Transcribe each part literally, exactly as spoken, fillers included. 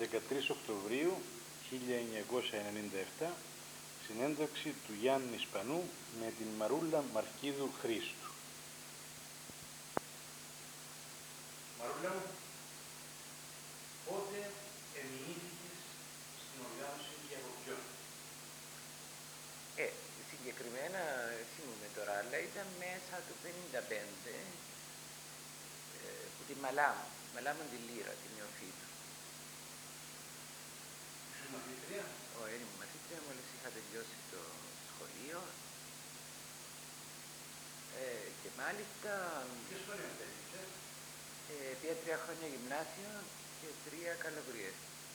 δεκατρείς Οκτωβρίου χίλια εννιακόσια ενενήντα επτά, συνέντευξη του Γιάννη Σπανού με την Μαρούλα Μαρκίδου Χρήστου. Μαρούλα μου, πότε εμοιήθηκες στην οργάνωση και από ποιον? Ε, συγκεκριμένα θυμούμαι τώρα, αλλά ήταν μέσα του πενήντα πέντε ε, που τη Μαλάμ, Μαλάμ τη Λύρα, τη νεοφύτου. Ήσουν μαθήτρια? Όχι, ήμουν μαθήτρια, μόλις είχα τελειώσει το σχολείο ε, και μάλιστα... Ποιο σχολείο τέλειωσες? Ε, πήγα τρία χρόνια γυμνάσιο και τρία καλοκαιριές.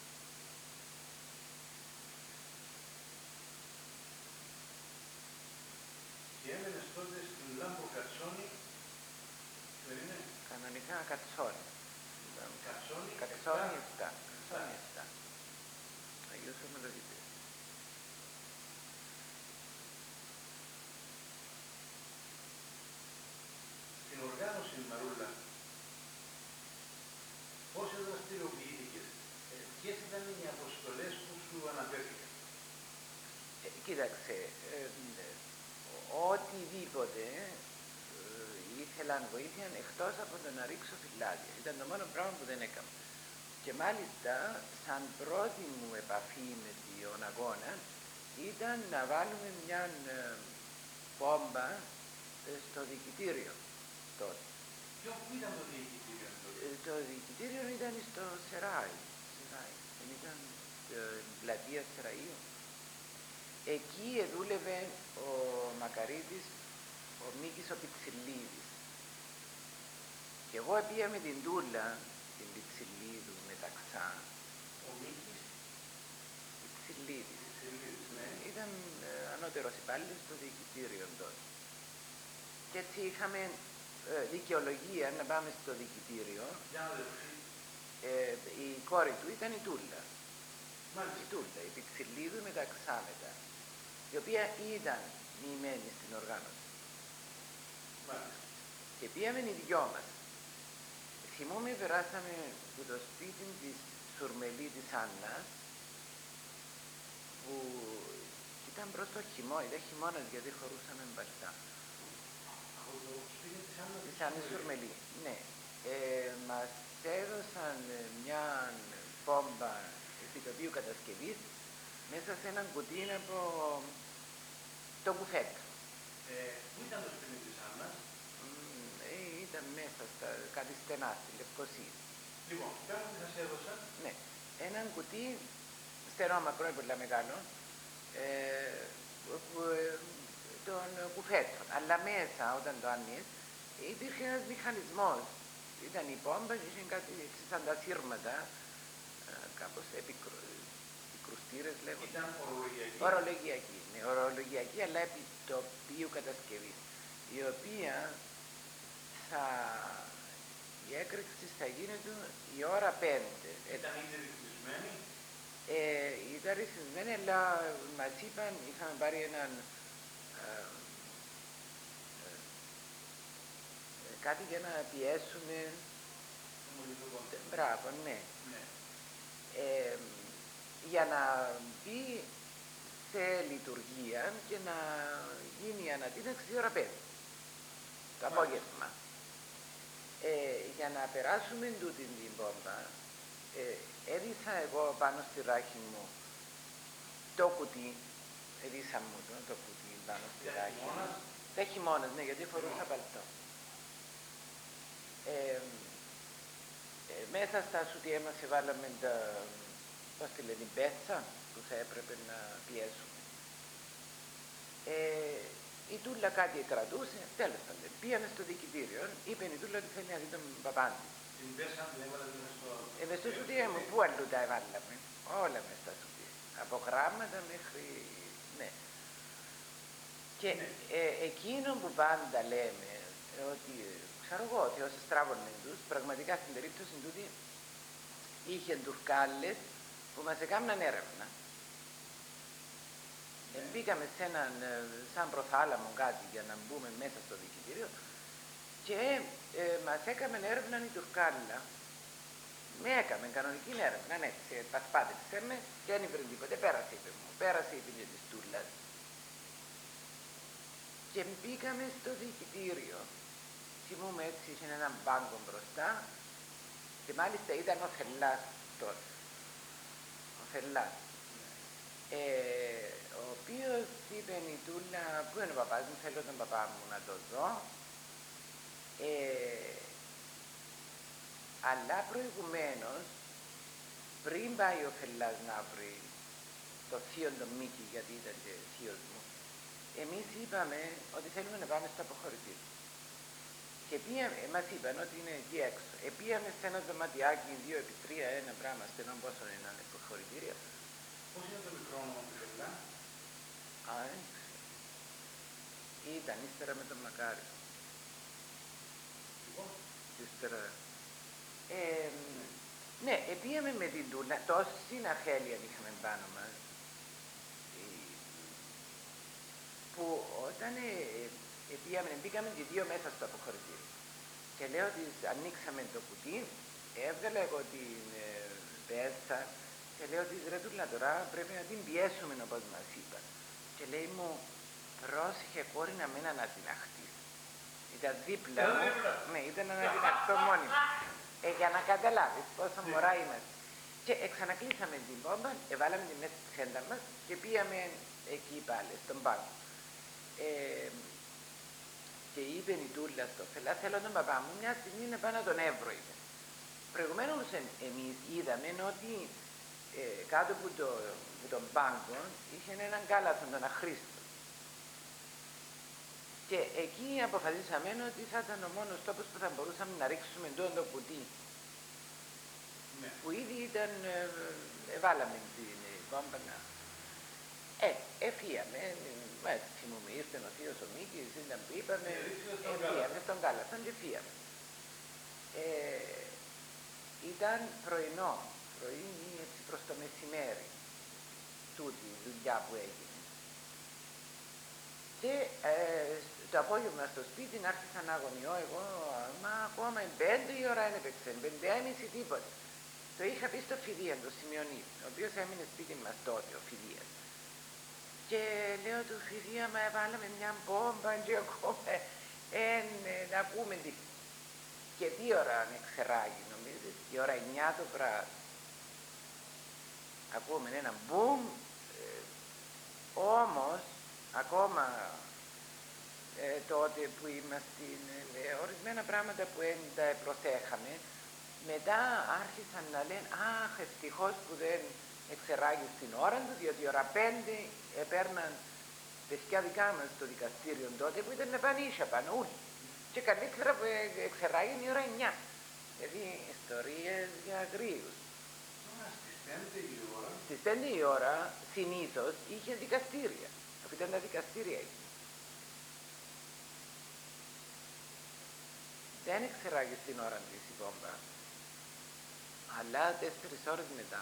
Και έμενες τότε στην Λάμπρο Κατσόνη, ποιο είναι? Κανονικά Κατσόνη. Κατσόνη, Κατσόνη επτά. Κατσόνη επτά. Αγίος Ομολογητής. Στην οργάνωση, Μαρούλα, πώς δραστηριοποιήθηκες, ε, ποιες ήταν οι αποστολές που σου αναφέρθηκαν? Ε, κοίταξε, ε, ε, οτιδήποτε ε, ήθελαν βοήθεια εκτός από το να ρίξω φυλάδια. Ήταν το μόνο πράγμα που δεν έκανα. Και μάλιστα, σαν πρώτη μου επαφή με τον αγώνα, ήταν να βάλουμε μια ε, πόμπα ε, στο διοικητήριο τότε. Ποιο που ήταν το διοικητήριο τότε? Ε, το διοικητήριο ήταν στο Σεράι. Σεράι. Δεν ήταν ε, πλατεία Σεραϊού. Εκεί δούλευε ο Μακαρίτης, ο Μίκης ο Πιτσιλίδης. Και εγώ πήγα με την Τούλα, την Πιτσιλίδου μεταξά. Ο Μίκης Πιτσιλίδης. Πιτσιλίδης, ναι. Ήταν ε, ανώτερος υπάλληλος στο διοικητήριο τότε. Και έτσι είχαμε ε, δικαιολογία να πάμε στο διοικητήριο. Για να δεχθεί. Ε, η κόρη του ήταν η Τούλα. Μάλιστα. Η Τούλα, η Πιτσιλίδου μεταξά μετά, η οποία ήταν μοιημένη στην οργάνωση. Μάλιστα. Και πήγαμε οι δυο μας. Θυμούμαι, περάσαμε από το σπίτι της Σουρμελή της Άννας, που ήταν προς το χειμώνα, ήταν χειμώνας γιατί χωρούσαμε παλτά. Από το σπίτι της Άννας Της Άννας Σουρμελή, ναι. Ε, μας έδωσαν μια πόμπα επιτοπίου κατασκευής μέσα σε έναν κουτί από το κουφέτο. Ε, πού ήταν το σπίτι της Άννας? Ε, ήταν μέσα στα κάτι στενά, στη Λευκοσία. Λοιπόν, πέρα τι σας έδωσαν? Ναι, έναν κουτί στενό, μακρό, πολύ μεγάλο, ε, ε, των κουφέτων. Αλλά μέσα, όταν το άνοιες, υπήρχε ένας μηχανισμός. Ήταν η πόμπα και είχε κάτι σαν τα σύρματα, κάπως επικρου... επικρουστήρες λέγονται. Ήταν ορολογιακή. Ορολογιακή, ναι, ορολογιακή, αλλά επιτοπίου κατασκευής, η οποία θα... η έκρηξη θα γίνεται η ώρα πέντε. Ήταν ήδη ρυθμισμένη? Ε, ήταν ρυθμισμένη, αλλά μας είπαν, είχαμε πάρει έναν ε, ε, κάτι για να πιέσουμε. Μπράβο, ναι. Ναι. Ε, για να μπει σε λειτουργία και να γίνει η ανατείναξη η ώρα πέντε το απόγευμα. Ε, για να περάσουμε τούτη την πόμπα, ε, έδισα εγώ πάνω στη ράχη μου το κουτί, έδισα μου το, το κουτί πάνω στη ράχη μου. Τα χειμώνας, ναι, γιατί φορούσα παλτό. Ε, ε, μέσα στα σουτιέ μας εβάλαμε τα, πώς τη λένε, την πέτσα που θα έπρεπε να πιέσουμε. Ε, η Τούλα κάτι κρατούσε, τέλος πάντων. Πήγαμε στο διοικητήριο, είπε η Τούλα ότι θέλει να δει τον παπάντη. Την πέσα την έβαλε στο... Ε, μες στο σουτιέ μου, πού αλλού τα έβαλαμε, όλα μες στα σουτιέ. Από γράμματα μέχρι, ναι. Και ναι. Ε, εκείνο που πάντα λέμε, ότι ξέρω εγώ ότι όσοι στράβωνε τους, πραγματικά στην περίπτωση τούτη είχε τουρκάλες που μας έκαναν έρευνα. Ναι. Ε, μπήκαμε σε έναν σαν προθάλαμο κάτι για να μπούμε μέσα στο διοικητήριο και ε, μας έκαναν έρευνα η τουρκάλα Με έκαμε κανονική έρευνα, ναι, σε πασπάτησε με και δεν ήβρε τίποτε, πέρασε είπε μου, πέρασε η ποινή της τούλας. Και μπήκαμε στο διοικητήριο. Θυμούμαι έτσι, είχε έναν μπάγκο μπροστά και μάλιστα ήταν ο Θελάς τότε. Ο Θελάς. Ε, ο οποίος είπε η Τούλα, πού είναι ο παπάς μου, θέλω τον παπά μου να το δω. Ε, αλλά προηγουμένως, πριν πάει ο Θελάς να βρει το θείο τον Μίκη, γιατί ήταν και θείος μου, εμείς είπαμε ότι θέλουμε να πάμε στο αποχωρητήριο. Και πήγαμε, μας είπαν ότι είναι εκεί έξω. Επήγαμε σε ένα δωματιάκι, δύο επί τρία, ένα πράγμα στενό, πόσο είναι ένα αποχωρητήριο. Πώς είναι το μικρό όνομα του Θελά? Α, δεν ξέρω. Ήταν ύστερα με τον Μακάρη. Λοιπόν. Ύστερα. Ε, ναι, επήγαμε με την Τούλα, τόση αφέλεια είχαμε πάνω μας, που όταν ε, επήγαμε, μπήκαμε και δύο μέσα στο αποχωρητήριο. Και λέω ότι ανοίξαμε το κουτί, έβγαλα εγώ την ε, πέτσα και λέω ότι ρε Τούλα τώρα πρέπει να την πιέσουμε όπως μας είπα. Και λέει μου, πρόσεχε κόρη να μην ανατιναχτείς. Ήταν δίπλα μου, ναι, ήταν να ανατιναχτώ μόνη μου. Ε, για να καταλάβεις πόσο μωρά είμαστε. Και εξανακλείσαμε την πόμπα, εβάλαμε την μέσα στη σέντα μας και πήγαμε εκεί πάλι, στον πάγκο. Ε, και είπε η Τούλα στο Θελά, θέλω τον παπά μου μια στιγμή να πάω να τον Εύρο, είπε. Προηγουμένως ε, εμείς είδαμε ότι ε, κάτω από, το, από τον πάγκο είχε έναν κάλαθο, τον αχρήστο. Και εκεί αποφασίσαμε ότι θα ήταν ο μόνος τόπος που θα μπορούσαμε να ρίξουμε το κουτί. Ναι. Που ήδη ήταν, ε, ε, βάλαμε την πόμπα να... Ε, εφύαμε, ε, θυμούμε, ήρθε ο θείος ο Μίκης, ήταν που είπαμε, εφύαμε στον κάλαθον και εφύαμε. Ε, ήταν πρωινό, πρωινή έτσι προς το μεσημέρι, τούτη η δουλειά που έγινε. Και ε, το απόγευμα στο σπίτι άρχισα να αγωνιώ εγώ, μα ακόμα πέντε η ώρα δεν έπαιξε, πέντε έμιση τίποτα. Το είχα πει στο Φιδία, το Σημειονίδη, ο οποίος έμεινε σπίτι μας τότε, ο Φιδίας. Και λέω του Φιδία, μα έβαλαμε μια μπόμπα και ακόμα εν, να ακούμε τι. Και τι ώρα ξεράγει, νομίζεις, η ώρα εννιά το βράδυ. Ακούμε ένα μπουμ, ε, όμως ακόμα ε, τότε που είμαστε, ε, ορισμένα πράγματα που δεν τα προσέχαμε, μετά άρχισαν να λένε «Αχ, ευτυχώς που δεν εξεράγει στην ώρα του, διότι η ώρα πέντε έπαιρναν παιδιά δικά μας στο δικαστήριο τότε που ήταν πανίσια πάνω όλοι. Και καλύτερα που εξεράγει η ώρα εννιά. Δηλαδή ιστορίες για αγρίους. Στις πέντε η ώρα. Στις πέντε η ώρα συνήθως είχε δικαστήρια. Αφού ήταν τα δικαστήρια εκεί. Δεν εξεράγει στην ώρα της η βόμβα. Αλλά τέσσερις ώρες μετά.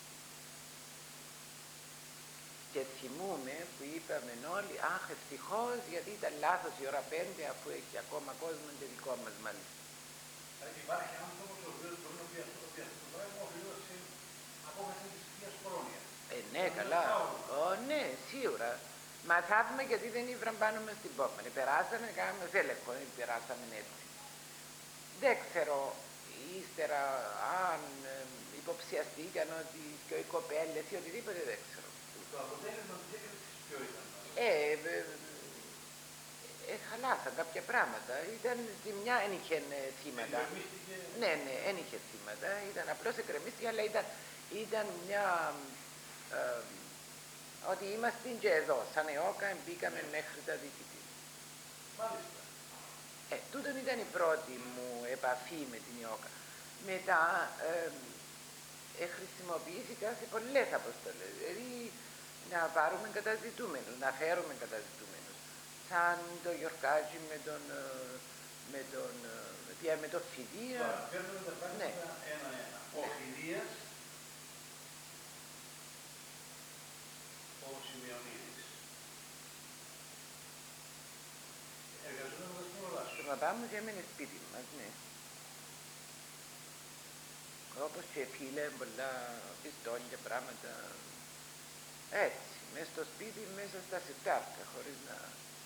Και θυμούμε που είπαμε όλοι, αχ, ευτυχώς, γιατί ήταν λάθος η ώρα πέντε, αφού έχει ακόμα κόσμο και δικό μας μάλιστα. Δηλαδή υπάρχει άνθρωπος ο οποίος μπορεί να πει αυτό το πράγμα, οφείλοντας στην απόφαση της θείας Κορώνιας. Ε, ναι, καλά. Ω, ναι, σίγουρα. Μα θαύμα γιατί δεν ήβραν πάνω μες στην πόμπα. Περάσαμε, κάναμε έλεγχο, δεν περάσαμε έτσι. Δεν ξέρω ύστερα αν ε, υποψιαστήκαν ότι και οι κοπέλες ή οτιδήποτε, δεν ξέρω. Το αποτέλεσμα της έκρηξης ποιο ήταν? Ε, ε, ε, χαλάσαν κάποια πράγματα. Ήταν ζημιά, δεν είχε θύματα. Εκκρεμίστηκε. Ναι, ναι, δεν είχε θύματα. Ήταν απλώς εκκρεμίστηκε, αλλά ήταν, ήταν μια... Ε, ότι είμαστε και εδώ, σαν ΕΟΚΑ, μπήκαμε μέχρι τα διοικητήρια. Μάλιστα. Ε, τούτον ήταν η πρώτη μου επαφή με την ΕΟΚΑ. Μετά ε, ε, χρησιμοποιήθηκα σε πολλές αποστολές. Δηλαδή να πάρουμε καταζητούμενους, να φέρουμε καταζητούμενους. Σαν το Γιορκάτζι με τον, με τον, με, με το Φιδία. Τώρα, φέρνουμε τα πράγματα ναι. ένα-ένα. Ο ναι. Φιδίας, ο Σημειονίδης. Εργαζόταν με τα στην Ολάσου. Το παπά μου και έμενε σπίτι μας, ναι. Όπως και φίλε, πολλά πιστόλια, πράγματα. Έτσι, μέσα στο σπίτι, μέσα στα σιτάρκα, χωρίς να...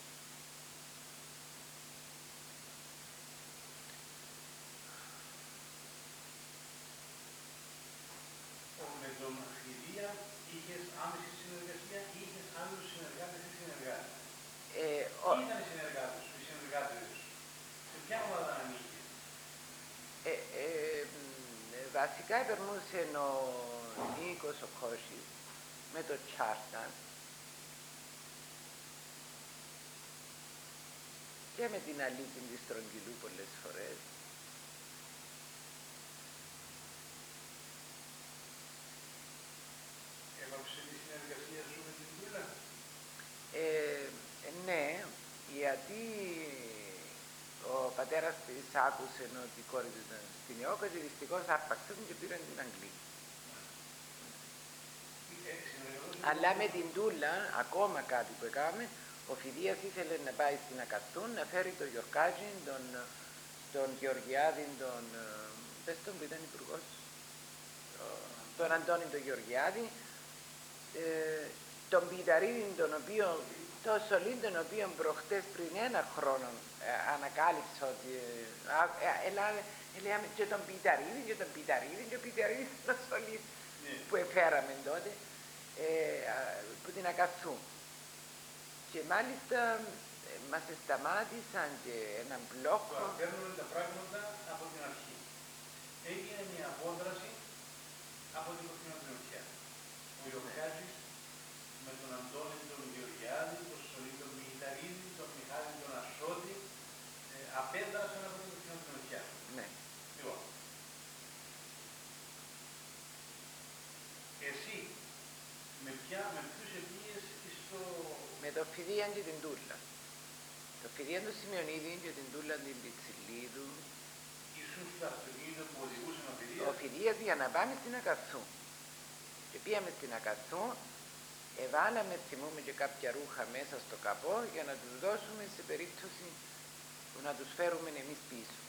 Με τον Φιδία είχες άμεση συνεργασία ή είχες άλλους συνεργάτες ή συνεργάτες? Ε, ο... Ποιοι ήταν οι συνεργάτες σου, οι συνεργάτες σου? Σε ποια ομάδα ανήκες? Ε, ε, βασικά περνούσε ο Νίκος ο Κώσης με το Τσάρταν και με την Αλίκη τη Στρογγυλού πολλές φορές. Έπαψε τη συνεργασία σου με την Δούλα? Ε, ναι, γιατί ο πατέρας της άκουσε ότι η κόρη του ήταν στην ΕΟΚΑ και δυστυχώς άρπαξε την και πήραν την Αγγλία. Ε, Αλλά με την Τούλα, ακόμα κάτι που έκαμε, ο Φιδίας ήθελε να πάει στην Ακαθούν να φέρει τον Γιορκάτζη, τον, τον Γεωργιάδη, τον, πες τον που ήταν υπουργός, τον Αντώνη τον Γεωργιάδη, ε, τον Πιταρίδη, τον οποίο, το Σολύν, τον οποίο προχτές πριν ένα χρόνο ε, ανακάλυψα ότι ε, ε, ε, και τον Πιταρίδη και τον Πιταρίδη και ο Πιταρίδης τον Σολύν yeah. που εφέραμε τότε ε, που την Ακαθού. Και μάλιστα ε, μας σταμάτησαν και έναν μπλόκο. Παίρνουμε τα πράγματα από την αρχή. Έγινε μια απόδραση από την Κοκκινοτρινοτιά. Ο Γιορκάτζης με τον Αντώνη τον Γεωργιάδη, τον Σολύν τον Μιχηταρίδη, τον Μιχάλη τον Ασώτη, ε, απέδρασαν από την Κοκκινοτρινοτιά. Ναι. Λοιπόν, εσύ με, ποια, με ποιους επίες στο... Με το Φιδία και την Τούλα. Το Φιδία του Σημειονίδη και την Τούλα την Πιτσιλίδου. Ήσουν στο αυτοκίνητο που οδηγούσε ο Φιδίας. Ο Φιδίας για να πάμε στην Ακαθού. Και πήγαμε στην Ακαθού, εβάλαμε, θυμούμε και κάποια ρούχα μέσα στο καπό για να τους δώσουμε σε περίπτωση που να τους φέρουμε εμείς πίσω.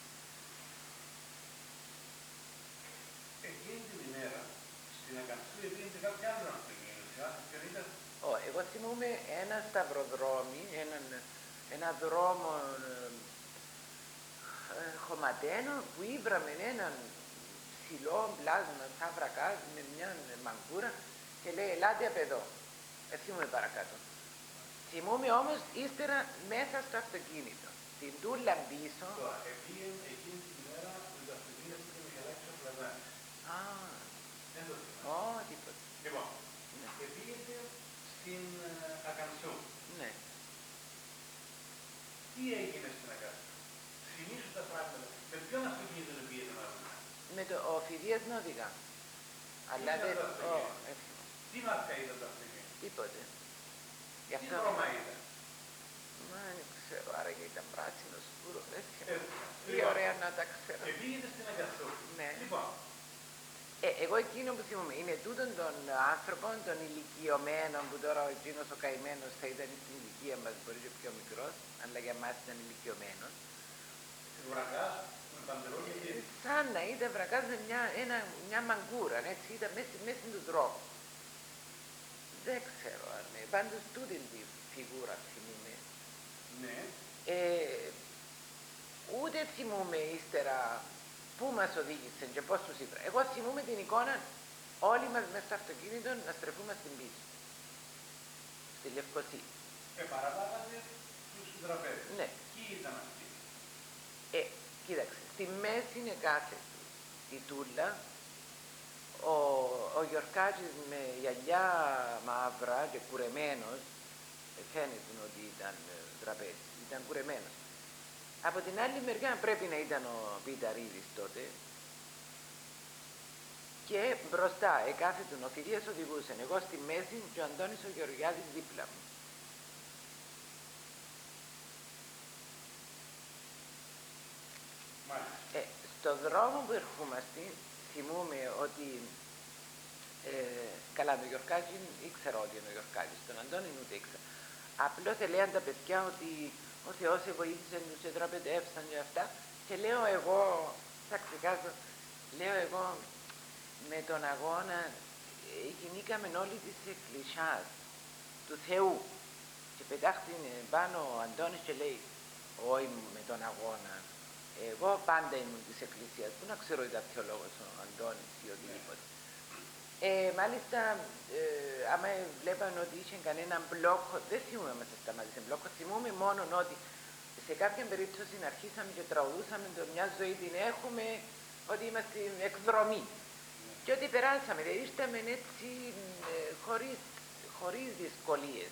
Εκείνη την ημέρα στην Ακαθού έγινε κάποια άλλο αυτοκίνητο. Ποιον ήταν? Oh, εγώ θυμούμαι ένα σταυροδρόμι, έναν, ένα δρόμο ε, χωματένο που ήβραμε έναν ψηλό πλάσμα σαν βρακάζ με μια μαγκούρα και λέει ελάτε απ' εδώ. Ε, θυμούμαι παρακάτω. Θυμούμαι όμως ύστερα μέσα στο αυτοκίνητο. Την Τούλα πίσω. Τώρα, επήγαινε εκείνη την ημέρα που το αυτοκίνητο του Μιχαλάκης ο Πλατάνης. Α, δεν το θυμάμαι. Ω, τίποτα. Λοιπόν, ναι. επήγαινε στην uh, Ακανθού. Ναι. Τι έγινε στην Ακανθού? Θυμήσου τα πράγματα. Με ποιον αυτοκίνητο πήγαινε μάλλον? Με το ο Φιδίας να οδηγά. Αλλά δεν... Το oh, τι μάρκα ήταν το αυτοκίνητο? Τίποτε. Τι αυτό... χρώμα ήταν? Μα δεν ξέρω, άραγε ήταν πράσινο, σκούρο, δεν ξέρω. Ε, Τι λοιπόν, ωραία να τα ξέρω. Επήγαινε στην Ακανθού. Ναι. Λοιπόν. Ε, εγώ εκείνο που θυμούμαι είναι τούτον των άνθρωπων, των ηλικιωμένων, που τώρα ο εκείνος ο καημένος θα ήταν στην ηλικία μας, μπορεί και πιο μικρός, αλλά για μας ήταν ηλικιωμένος. Βρακάς, με παντελόνια και... Ε, σαν να ήταν βρακάς με μια, ένα, μια μαγκούρα, έτσι, ήταν μέσα, μέσα του δρόμου. Δεν ξέρω αν είναι, πάντως τούτη τη φιγούρα θυμούμαι. Ναι. Ε, ούτε θυμούμαι ύστερα πού μας οδήγησε και πώς τους είπα. Εγώ θυμούμαι την εικόνα όλοι μας μέσα στο αυτοκίνητο να στρεφούμε στην πίσω. Στη Λευκοσία. Ε, παραβάγατε τους τραπέζες. Ναι. Ποιοι ήταν αυτοί? Ε, κοίταξε, στη μέση είναι κάθετη η Τούλα, ο, ο Γιορκάτζης με γυαλιά μαύρα και κουρεμένος, ε, φαίνεται ότι ήταν ε, τραπέζι, ήταν κουρεμένος. Από την άλλη μεριά πρέπει να ήταν ο Πιταρίδης τότε και μπροστά εκάθετον ο Φιδίας οδηγούσε, εγώ στη μέση και ο Αντώνης ο Γεωργιάδης δίπλα μου. Ε, στο δρόμο που ερχόμαστε θυμούμε ότι ε, καλά τον Γιορκάκη ήξερα ότι είναι ο Γιορκάκης, τον Αντώνη ούτε ήξερα. Απλώς έλεγαν τα παιδιά ότι ο Θεός σε βοήθησε, τους εδραπετεύσαν και αυτά και λέω εγώ, θα ξεκάσω, λέω εγώ με τον αγώνα ε, γινήκαμε όλοι της εκκλησιάς του Θεού και πετάχτηκε πάνω ο Αντώνης και λέει όχι με τον αγώνα, εγώ πάντα ήμουν της εκκλησίας, που να ξέρω ήταν θεολόγος ο Αντώνης ή οτιδήποτε. Ε, μάλιστα, ε, άμα βλέπαν ότι είχε κανένα μπλόκο, δεν θυμούμαι μας σταμάτησε μπλόκο, θυμούμαι μόνο ότι σε κάποια περίπτωση αρχίσαμε και τραγουδούσαμε το μια ζωή την έχουμε, ότι είμαστε εκδρομή. Ναι. Και ότι περάσαμε, δηλαδή ήρθαμε έτσι ε, χωρίς, χωρίς δυσκολίες.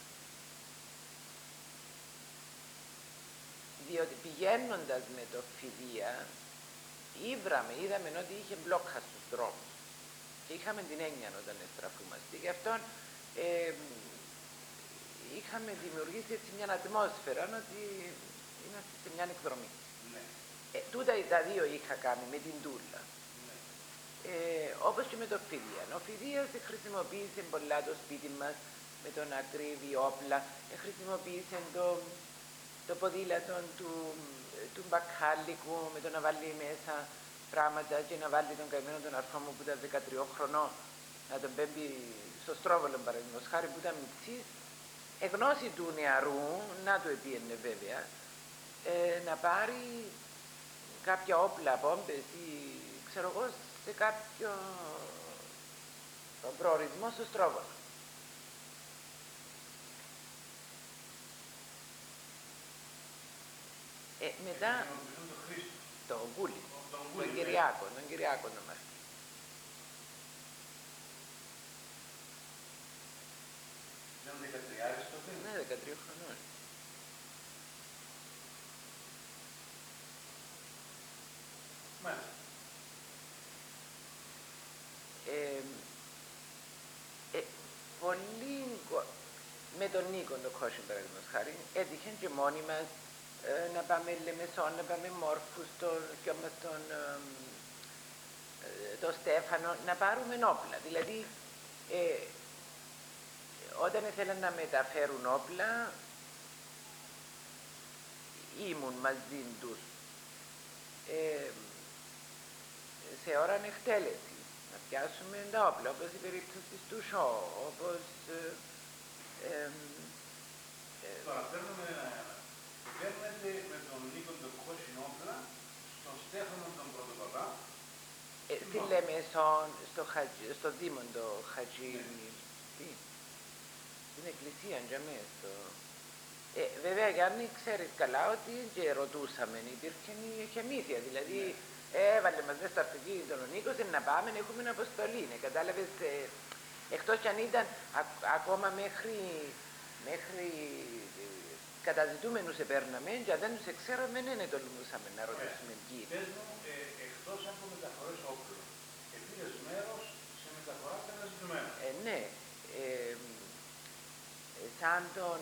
Διότι πηγαίνοντας με το Φιδία, ήβραμε, είδαμε ότι είχε μπλόκα στους δρόμους. Και είχαμε την έννοια όταν εστραφούμαστε. Γι' αυτό ε, είχαμε δημιουργήσει έτσι μια ατμόσφαιρα ότι είμαστε σε μια εκδρομή. Ναι. Ε, τούτα τα δύο είχα κάνει με την Τούλα. Ναι. Ε, όπως και με το Φιδία. Ο Φιδίας χρησιμοποίησε πολλά το σπίτι μας με το να κρύβει όπλα, ε, χρησιμοποίησε το, το ποδήλατο του, του μπακάλικου με το να βάλει μέσα πράγματα και να βάλει τον καημένο τον αρφό μου που ήταν δεκατρία χρονών, να τον πέμπει στο στρόβολο παραδείγματος χάρη που ήταν μητσής, εγνώση του νεαρού, να το επίενε βέβαια, ε, να πάρει κάποια όπλα, πόμπες ή ξέρω εγώ σε κάποιο προορισμό στο στρόβολο. Ε, μετά το Γκούλι, τον Κυριάκο, τον Κυριάκο τον Μαρκή. Ήταν δεκατριάρης τότε. Ναι, δεκατρία χρονών. Μάλιστα. Ε, ε, πολύ, με τον Νίκο τον Κόσιν παραδείγματος χάρη, έτυχε και μόνοι μας ε, να πάμε Λεμεσόν, να πάμε Μόρφου, στον γιο μας τον, ε, τον Στέφανο, να πάρουμε όπλα. Δηλαδή, ε, όταν ήθελαν να μεταφέρουν όπλα, ήμουν μαζί τους ε, σε ώρα εκτέλεση, να πιάσουμε τα όπλα, όπως η περίπτωση του Σο, όπως... Ε, ε, ε, Τώρα παίρνουμε παίρνετε με τον Νίκο τον Κόσιν όπλα στον Στέφανο τον Πρωτοπαπά. Ε, στη Λεμεσόν, στο, στο Δήμο το Χατζή, τι, στην εκκλησία για μέσα. Στο... Ε, βέβαια Γιάννη ξέρεις καλά ότι και ρωτούσαμε, υπήρχε η χεμήθεια, δηλαδή ναι. έβαλε μας μέσα στο αυτοκίνητο ο Νίκος να πάμε να έχουμε αποστολή, ναι, κατάλαβες, ε, εκτός κι αν ήταν α, ακόμα μέχρι, μέχρι καταζητούμενους επέρναμε και αν δεν τους εξέραμε, ναι, ναι, τολμούσαμε να ρωτήσουμε ποιοι. Πες μου, ε, εκτός από μεταφορές όπλων, επήρες μέρος σε μεταφορά καταζητουμένων. Ε, ναι, ε, σαν τον...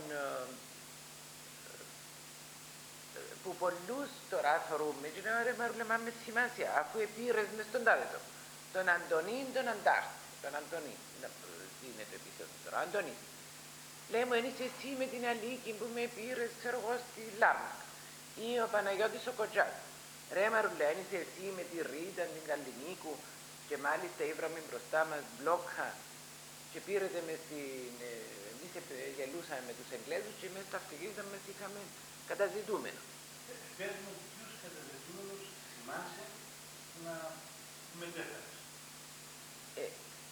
που πολλούς τώρα θεωρούμε και να ρε μαρούλεμα με σημασία, αφού επήρες μες στον τάδετο. Τον Αντωνίν, τον Αντάρτη, τον Αντωνίν, τι είναι το επίθετο τώρα, Αντωνίν. Λέει μου, είσαι εσύ με την Αλίκη που με πήρες, ξέρω εγώ, στη Λάρνα. Ή ο Παναγιώτης ο Κοτζάς. Ρε μαρούλε, είσαι εσύ με τη Ρίτα, την Καλλινίκου και μάλιστα ήβραμε μπροστά μας μπλόκα και πήρετε με στην... Εμείς γελούσαμε με τους Εγγλέζους και μέσα στο αυτοκίνητο μας είχαμε καταζητούμενο. Πες μου ποιους καταζητούμενους θυμάσαι να μετέφερες. Ε,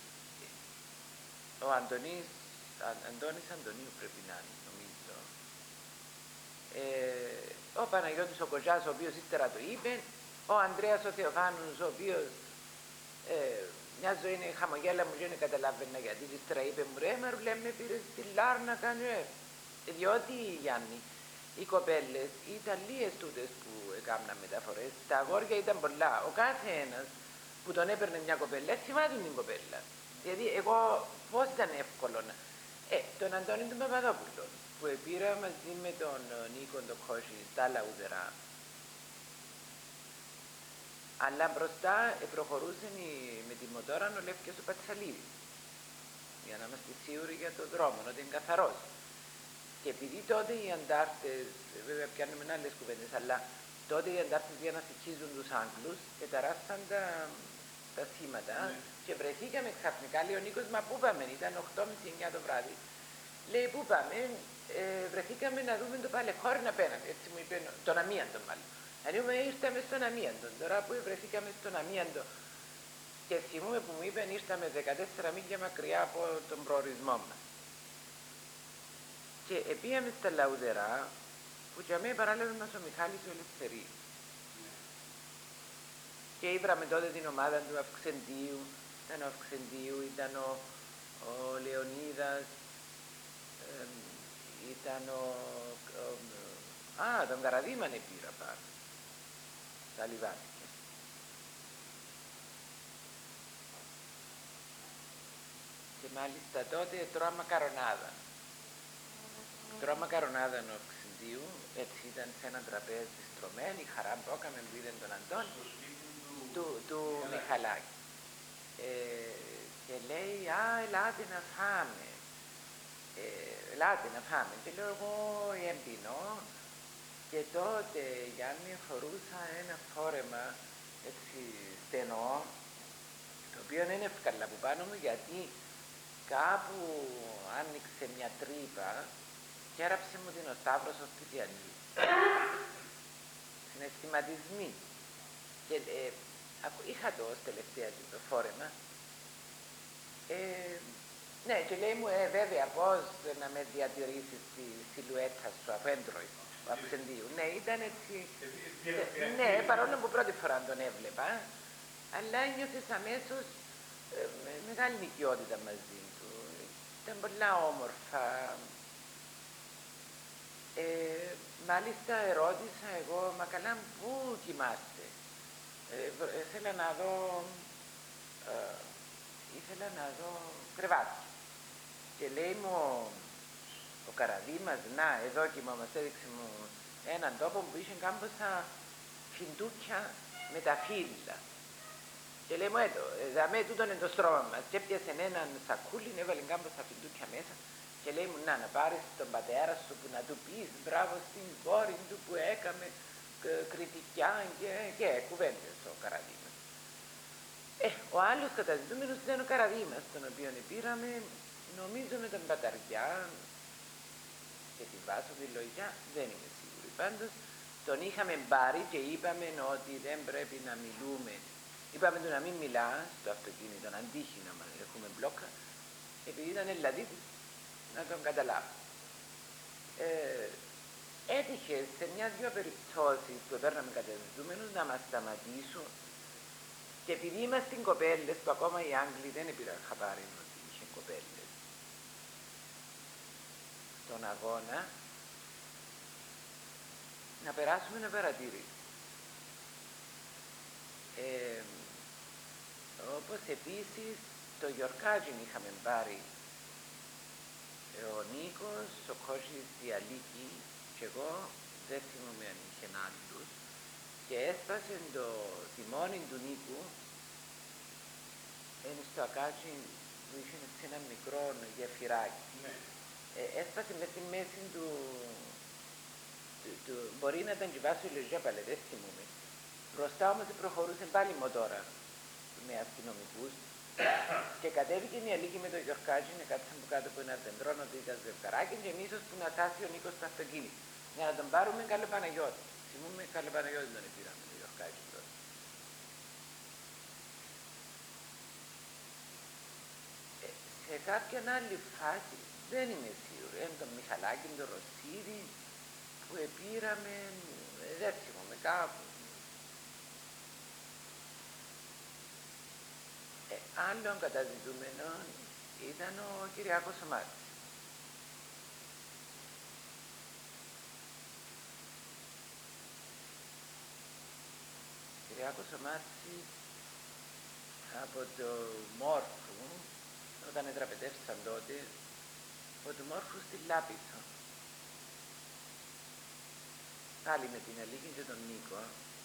ο Αντωνής, Α, Αντώνης Αντωνίου πρέπει να είναι, νομίζω. Ε, ο Παναγιώτης ο Κοζάς, ο οποίος ύστερα το είπε, ο Ανδρέας ο Θεοφάνους, ο οποίος ε, μια ζωή είναι χαμογέλα μου και δεν καταλάβαινα γιατί ύστερα είπε μου ρε μαρου λέμε πήρες στη Λάρνα κάνω ε. Διότι Γιάννη, οι κοπέλες, οι Ιταλίες τούτες που έκαναν μεταφορές, τα αγόρια ήταν πολλά. Ο κάθε ένας που τον έπαιρνε μια κοπέλα, θυμάται την κοπέλα. Δηλαδή, εγώ πώς ήταν εύκολο να... Ε, τον Αντώνη τον Παπαδόπουλο, που επήρα μαζί με τον Νίκο τον Κόζη στα Λαουδερά. Αλλά μπροστά ε, προχωρούσε με τη μοτόρα ο Λεύκιος ο Πατσαλίδης, για να είμαστε σίγουροι για τον δρόμο, ότι είναι καθαρός. Και επειδή τότε οι αντάρτες, βέβαια πιάνουμε άλλες κουβέντες, αλλά τότε οι αντάρτες για να στοιχίζουν τους Άγγλους, εταράσαν τα, τα στα σήματα Ναι. και βρεθήκαμε ξαφνικά, λέει ο Νίκος, μα πού πάμε, ήταν οκτώ και μισή εννιά το βράδυ. Λέει, πού πάμε, ε, βρεθήκαμε να δούμε το Παλαιχώριν απέναντι, έτσι μου είπε, τον Αμίαντο μάλλον. Ανήκουμε, ήρθαμε στον Αμίαντο, τώρα που βρεθήκαμε στον Αμίαντο και θυμούμαι που μου είπαν, ήρθαμε δεκατέσσερα μίλια μακριά από τον προορισμό μας. Και επήγαμε στα Λαουδερά, που για μένα παράλαβε μας ο Μιχάλης ο Ελευθερίου. Και ήβραμε τότε την ομάδα του Αυξεντίου, ήταν ο Αυξεντίου, ήταν ο, ο Λεωνίδας, ε, ήταν ο, ο, α, τον Καραδίμαν πήρα πάνω, τα λιβάτια. Και μάλιστα τότε τρώα μακαρονάδα. Τρώα μακαρονάδα ο Αυξεντίου, έτσι ήταν σε ένα τραπέζι στρωμένη, χαρά που έκαμε που είδε τον Αντώνη. του, του Μιχαλάκη. Ε, και λέει, α, ελάτε να φάμε. Ε, ελάτε να φάμε. Και λέω, εγώ εμπινώ. Και τότε, Γιάννη, φορούσα ένα φόρεμα έτσι στενό, το οποίο είναι εύκολα από πάνω μου, γιατί κάπου άνοιξε μια τρύπα και έραψε μου την ο Σταύρος ο Σπιτιανής. Συναισθηματισμοί. Και ε, είχα το ως τελευταία το φόρεμα. Ε, ναι, και λέει μου, ε, βέβαια, πώς να με διατηρήσεις τη σιλουέτα σου από έντροη, ο Αυξεντίου. Ναι, ήταν έτσι. Ε, ναι, παρόλο που πρώτη φορά τον έβλεπα, αλλά νιώθεις αμέσως ε, με μεγάλη νοικιότητα μαζί του. Ήταν πολλά όμορφα. Ε, μάλιστα ερώτησα εγώ, μα καλά, πού κοιμάστε. Ε, ήθελα να δω, ε, ήθελα να δω κρεβάτι. Και λέει μου ο Καραδίμας, να, εδώ κοιμόμαστε, έδειξε μου έναν τόπο που είχε κάμποσα φιντούκια με τα φύλλα. Και λέει μου, έτω, δαμέ τούτον είναι το στρώμα μας. Και έπιασε έναν σακούλι, έβαλε κάμποσα φιντούκια μέσα και λέει μου, να, να πάρεις τον πατέρα σου που να του πεις μπράβο στην κόρη του που έκαμε κριτικιά και, και κουβέντες ο Καραδίμας. Ε, ο άλλος καταζητούμενος ήταν ο Καραδίμας, τον οποίο πήραμε, νομίζω με τον Παταριά και τη Βάσο τη Λογιά, δεν είμαι σίγουρη. Πάντως τον είχαμε πάρει και είπαμε ότι δεν πρέπει να μιλούμε. Είπαμε του να μην μιλά στο αυτοκίνητο, να αντίχει να έχουμε μπλόκα, επειδή ήταν Ελλαδίτης, να τον καταλάβει. Ε, έτυχε σε μια-δυο περιπτώσεις που παίρναμε καταζητούμενους να μας σταματήσουν και επειδή είμαστε κοπέλες, που ακόμα οι Άγγλοι δεν πήραν χαμπάρι ότι είχε κοπέλες στον αγώνα, να περάσουμε ένα παρατήρηση. Ε, όπως επίσης το Γιορκάτζιν είχαμε πάρει ο Νίκος, ο Κώστης, η Αλίκη και εγώ, δεν θυμούμαι αν είχε άλλους, και έσπασε το τιμόνι του Νίκου, είναι στο ακάτσι που είχε σε ένα μικρό γεφυράκι. Ναι. Ε, έσπασε με στη μέση του, του, του μπορεί να ήταν και βάσο η Λογιά πάλι, δεν θυμούμαι. Μπροστά όμως προχωρούσε πάλι μοτόρα με αστυνομικούς και κατέβηκε η Αλίκη με το Γιορκάτζι, κάτσαν από κάτω από ένα δέντρο, ότι ήταν ζευγαράκι και εμείς ώσπου να φτάσει ο Νίκος στο αυτοκίνητο. Για να τον πάρουμε καλό Παναγιώτη. Θυμούμε καλό Παναγιώτη τον πήραμε το Γιορκάτζι τότε. Ε, σε κάποια άλλη φάση, δεν είμαι σίγουρη, είναι τον Μιχαλάκη, τον Ρωσίδη, που επήραμε, δεν θυμούμε κάπου. Ε, άλλον καταζητούμενο ήταν ο Κυριάκος ο Μάρτης. Ο Κυριάκος ο Μάρτης από το Μόρφου, όταν εδραπετεύσαν τότε, από το Μόρφου στη Λάπηθο. Πάλι με την Αλίκη και τον Νίκο.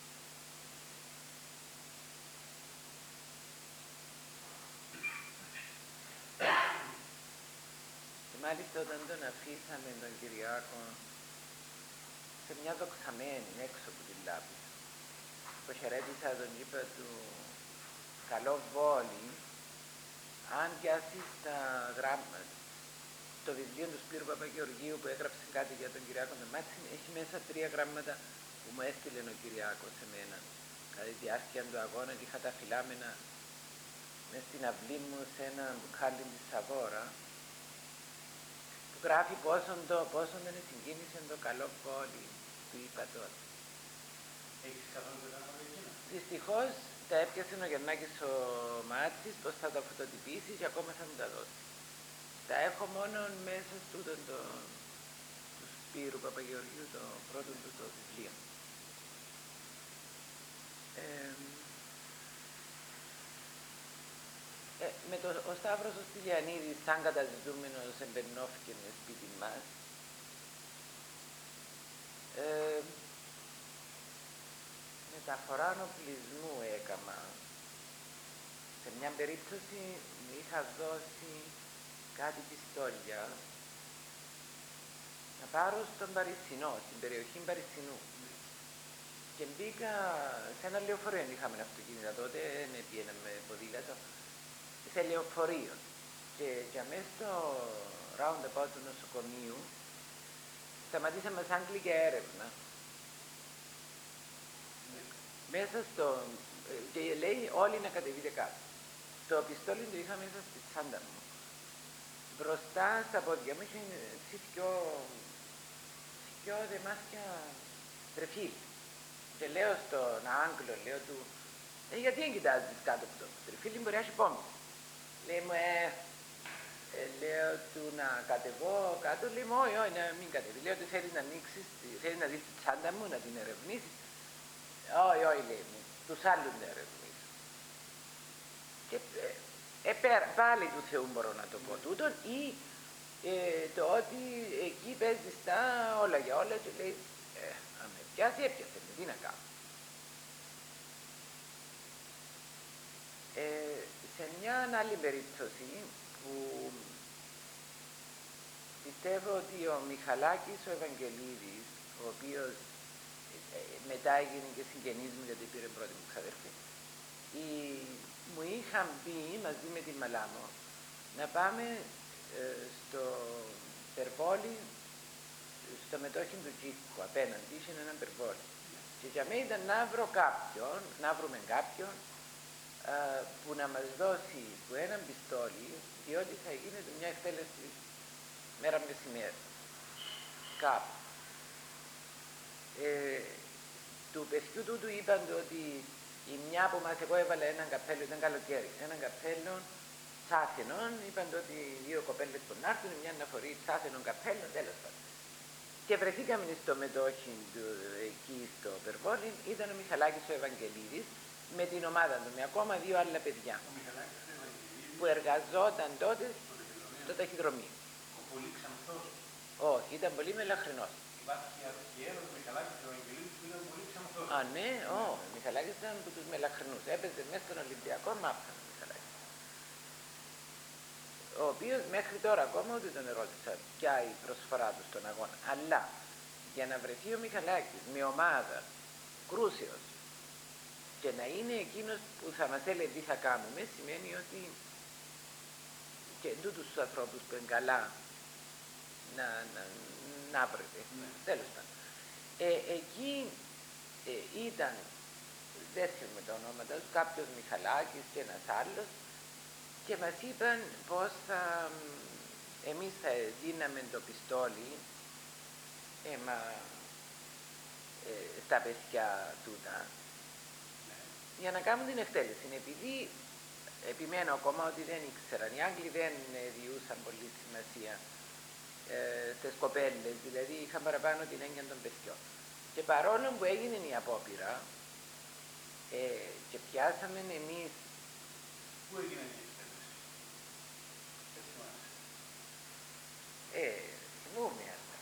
Και μάλιστα όταν τον αφήσαμε τον Κυριάκο σε μια δοξαμένη έξω από την Λάπη, που χαιρέτησα τον είπα του καλό βόλι, αν πιάσεις τα γράμματα, το βιβλίο του Σπύρου Παπαγεωργίου που έγραψε κάτι για τον Κυριάκο Μεμάτσι, έχει μέσα τρία γράμματα που μου έστειλε ο Κυριάκος σε μένα. Κατά τη διάρκεια του αγώνα και είχα τα φυλάμενα μες στην αυλή μου σε ένα μπουκάλι της Σαβόρα, που γράφει πόσον το, πόσον δεν συγκίνησε το καλό βόλι, του είπα τότε. Έχεις καθόλου τα γράμματα εκείνα? Δυστυχώς τα έπιασε ο Γερνάκης ο Μάτσης, πως θα τα φωτοτυπήσει και ακόμα θα μου τα δώσει. Τα έχω μόνο μέσα στο το, το, του Σπύρου Παπαγεωργίου, το πρώτο του το βιβλίο. Ε, ε, με το, ο Σταύρος ο Στυλιανίδης, σαν καταζητούμενος, εμπερνώθηκε με σπίτι μας. Ε, μεταφορά οπλισμού έκαμα. Σε μια περίπτωση μου είχα δώσει κάτι πιστόλια να πάρω στον Παρισινό, στην περιοχή Παρισινού. Και μπήκα σε ένα λεωφορείο, δεν είχαμε αυτοκίνητα τότε, δεν πήγαινα με ποδήλατο, σε λεωφορείο. Και για μέσα στο roundabout του νοσοκομείου σταματήσαμε σαν κλικ έρευνα. Μέσα στο... και λέει όλοι να κατεβείτε κάτω. Το πιστόλι του είχα μέσα στη τσάντα μου. Μπροστά στα πόδια μου είχε δυο, δυο δεμάσκια τρεφίλ. Και λέω στον Άγγλο, λέω του, ε, γιατί δεν κοιτάζεις κάτω από το τρεφίλι, μπορεί να έχει πόμβη. Λέει μου, ε, ε, λέω του να κατεβώ κάτω, λέει μου, όχι, όχι, να μην κατεβεί. Λέω του θέλεις να ανοίξεις, θέλεις να δεις τη τσάντα μου, να την ερευνήσεις. Όχι, όχι, λέει μου, τους άλλους να ερευνήσω. Και ε, ε, πέρα, πάλι του Θεού μπορώ να το πω τούτον, ή ε, το ότι εκεί παίζει στα όλα για όλα και λέει, ε, αν με πιάσει, έπιασε με, τι να κάνω. Ε, σε μια άλλη περίπτωση που πιστεύω ότι ο Μιχαλάκης ο Ευαγγελίδης, ο οποίος ε, μετά έγινε και συγγενής μου γιατί πήρε πρώτη μου ξαδερφή, η, μου είχαν πει μαζί με τη Μαλάμο να πάμε ε, στο Περβόλι, στο μετόχι του Τζίκου απέναντι, είχε έναν Περβόλι. Και για μένα ήταν να βρω κάποιον, να βρούμε κάποιον α, που να μας δώσει που έναν πιστόλι, διότι θα γίνεται μια εκτέλεση μέρα μεσημέρι. Κάπου. Ε, του παιδιού τούτου είπαν ότι η μια που μας εγώ έβαλε έναν καπέλο, ήταν καλοκαίρι, έναν καπέλο τσάθινον, είπαν ότι δύο κοπέλες που να έρθουν, μια να φορεί τσάθινον καπέλο, τέλος πάντων. Και βρεθήκαμε στο μετόχι του, εκεί στο Περβόλι, ήταν ο Μιχαλάκης ο Ευαγγελίδης με την ομάδα του, με ακόμα δύο άλλα παιδιά. Ο Μιχαλάκης ο Ευαγγελίδης που εργαζόταν τότε στο ταχυδρομείο. Ο πολύ ξανθός. Όχι, ήταν πολύ μελαχρινός. Υπάρχει αρχιέρος του Μιχαλάκης ο Ευαγγελίδης που ήταν πολύ ξανθός. Α, ναι, ο Μιχαλάκης ήταν από τους μελαχρινούς. Έπαιζε μέσα στον Ολυμπιακό μάπχαν ο Μιχαλάκης. Ο οποίος μέχρι τώρα ακόμα ούτε τον ερώτησα ποια η προσφορά του στον αγώνα. Αλλά για να βρεθεί ο Μιχαλάκης με ομάδα κρούσεως και να είναι εκείνος που θα μας έλεγε τι θα κάνουμε, σημαίνει ότι και τούτους τους ανθρώπους που είναι καλά να, να, να βρείτε. Ναι. Τέλος πάντων. Ε, εκεί ε, ήταν, δεν θυμάμαι τα ονόματα τους, κάποιος Μιχαλάκης και ένας άλλος, και μας είπαν πως θα, εμείς θα δίναμε το πιστόλι ε, μα, ε, στα παιδιά τούτα, ναι, για να κάνουν την εκτέλεση. Επειδή επιμένω ακόμα ότι δεν ήξεραν, οι Άγγλοι δεν διούσαν πολύ σημασία ε, στις κοπέλες, δηλαδή είχαν παραπάνω την έννοια των παιδιών. Και παρόλο που έγινε η απόπειρα ε, και πιάσαμε εμείς. Πού έγινε η εκτέλεση? Δεν θυμάσαι? Ε, θυμούμαι αυτά.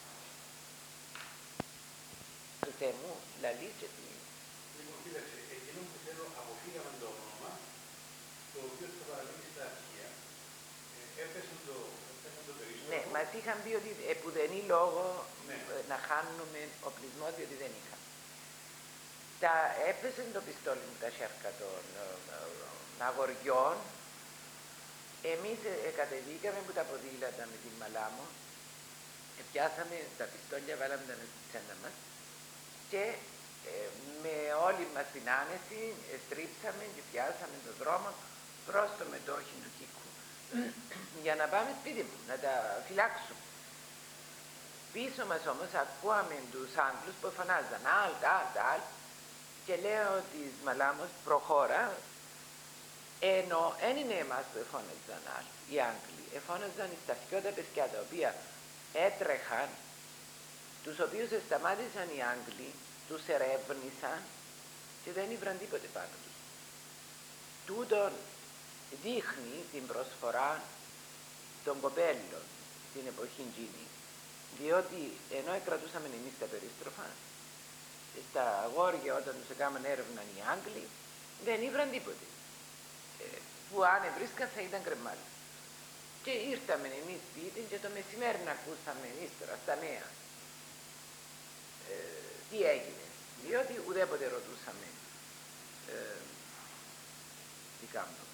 Το Θεέ μου, λαλείς και τι. Λοιπόν, κοίταξε, εκείνο που θέλω, αποφύγαμε το όνομα, το οποίο θα παραμείνει στα αρχεία, ε, έπεσε το, το περίστροφο. Ναι, μας είχαν πει ότι επουδενή λόγο ναι, να χάνουμε οπλισμό, διότι δεν είχαμε. τα έπεσε το πιστόλι με τα σέρκα των ε, ε, αγοριών. Εμείς ε, ε, κατεβήκαμε που τα ποδήλατα με την μαλάμο, ε, πιάσαμε τα πιστόλια, βάλαμε τα μέσα στη τσέντα μας και ε, με όλη μας την άνεση ε, στρίψαμε και πιάσαμε τον δρόμο προς το μετόχι του Κίκου για να πάμε σπίτι μου, να τα φυλάξουμε. Πίσω μας όμως ακούαμε τους Άγγλους που φωνάζαν «Αλτ, αλτ, αλτ» και λέω της μαλάμος «Προχώρα», ενώ δεν είναι εμάς που εφώναζαν αλτ, οι Άγγλοι, εφώναζαν στα δυο τα παιδιά τα οποία έτρεχαν, τους οποίους σταμάτησαν οι Άγγλοι, τους ερεύνησαν και δεν ήβραν τίποτε πάνω τους. Τούτον δείχνει την προσφορά των κοπέλων στην εποχή εκείνη, διότι ενώ κρατούσαμε εμείς τα περίστροφα, στα αγόρια όταν τους έκαναν έρευνα οι Άγγλοι δεν ήβραν τίποτε, ε, που αν βρίσκαν θα ήταν κρεμάλι. Και ήρθαμε εμείς σπίτι και το μεσημέρι να ακούσαμε ύστερα στα νέα ε, τι έγινε, διότι ουδέποτε ρωτούσαμε ε, τι κάνουμε.